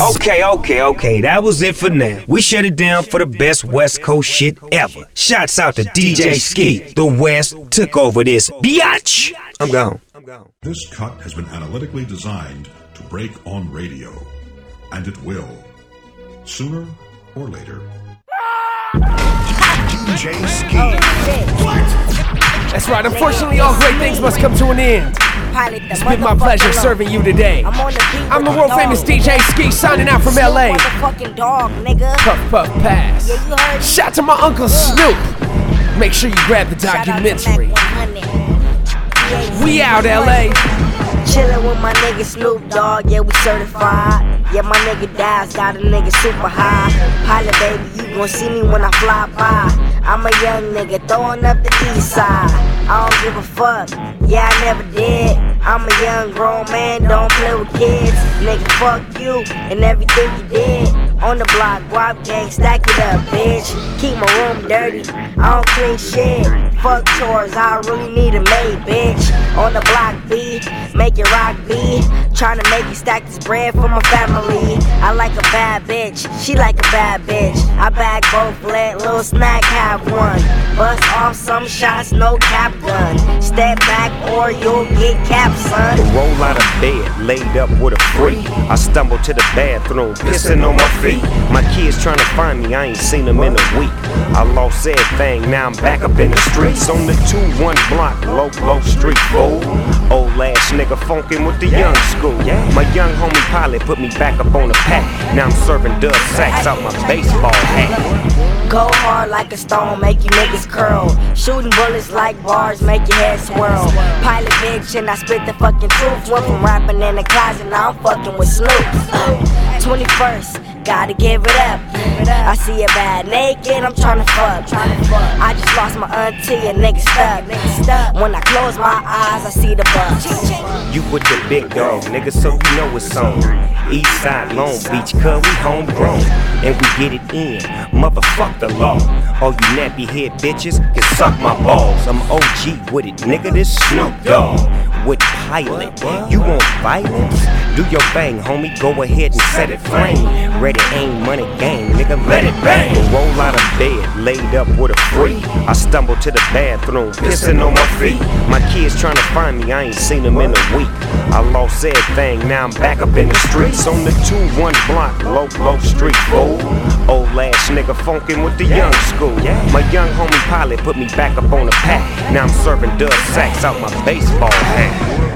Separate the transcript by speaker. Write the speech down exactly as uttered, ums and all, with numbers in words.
Speaker 1: Okay, okay, okay, that was it for now. We shut it down for the best West Coast shit ever. Shouts out to D J Ski. The West took over this biatch. I'm gone.
Speaker 2: This cut has been analytically designed to break on radio, and it will, sooner or later. D J Ski.
Speaker 3: That's right, unfortunately all great things must come to an end. It's been my pleasure serving you today. I'm the world famous D J Ski signing out from L A. Puff Puff Pass. Shout to my Uncle Snoop. Make sure you grab the documentary. We out, L A.
Speaker 4: Chillin' with my nigga Snoop Dogg, yeah, we certified. Yeah, my nigga Daz got a nigga super high. Pilot baby, you gon' see me when I fly by. I'm a young nigga throwing up the east side. I don't give a fuck, yeah, I never did. I'm a young grown man, don't play with kids. Nigga, fuck you and everything you did. On the block, guap gang, stack it up, bitch. Keep my room dirty, I don't clean shit. Fuck chores, I really need a maid, bitch. On the block, B, make it rock, B. Tryna make it stack this bread for my family. I like a bad bitch, she like a bad bitch. I bag both, let little snack have one. Bust off some shots, no cap gun. Step back or you'll get capped, son.
Speaker 1: Roll out of bed, laid up with a freak. I stumble to the bathroom, pissing on my feet. My kids trying to find me, I ain't seen them in a week. I lost everything, now I'm back up in the streets. On the two one block, low, low street, fool. Old ass nigga funkin' with the young school. My young homie Pilot put me back up on the pack. Now I'm serving dub sacks out my baseball hat.
Speaker 4: Go hard like a stone, make you niggas curl. Shooting bullets like bars, make your head swirl. Pilot bitch and I spit the fucking truth. Went from rapping in the closet, now I'm fucking with Snoop. twenty-first, gotta give it up. I see a bad naked, I'm tryna fuck. I just lost my auntie, a nigga stuck. When I close my eyes, I see the bus.
Speaker 1: You with the big dog, nigga, so you know it's on. East side, Long Beach, cuz we homegrown. And we get it in, motherfuck the law. All you nappy head bitches can suck my balls. I'm O G with it, nigga, this Snoop Dogg. With Pilot, you want violence? Do your thing, homie, go ahead and set it flame. Ready, aim, money, game, nigga, let it bang. Roll out of bed, laid up with a freak. I stumble to the bathroom, pissing on my feet. My kids trying to find me, I ain't seen them in a week. I lost everything, now I'm back up in the streets. On the two one block, low, low street, fool. Old ass nigga funkin' with the young school. My young homie Pilot put me back up on the pack. Now I'm serving dub sacks out my baseball hat.